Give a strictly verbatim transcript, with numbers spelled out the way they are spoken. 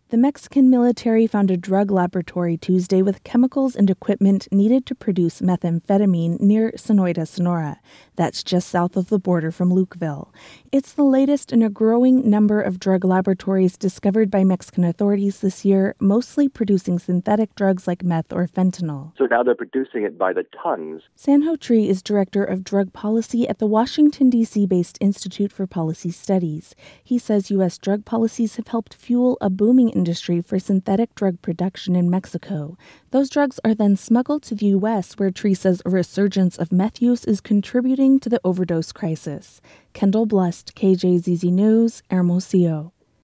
The Mexican military found a drug laboratory Tuesday with chemicals and equipment needed to produce methamphetamine near Sonoita, Sonora. That's just south of the border from Lukeville. It's the latest in a growing number of drug laboratories discovered by Mexican authorities this year, mostly producing synthetic drugs like meth or fentanyl. So now they're producing it by the tons. Sanho Tree is director of drug policy at the Washington, D C-based Institute for Policy Studies. He says U S drug policies have helped fuel a booming industry for synthetic drug production in Mexico. Those drugs are then smuggled to the U S, where Tree says a resurgence of meth use is contributing to the overdose crisis. Kendall Blust, K J Z Z News, Hermosillo.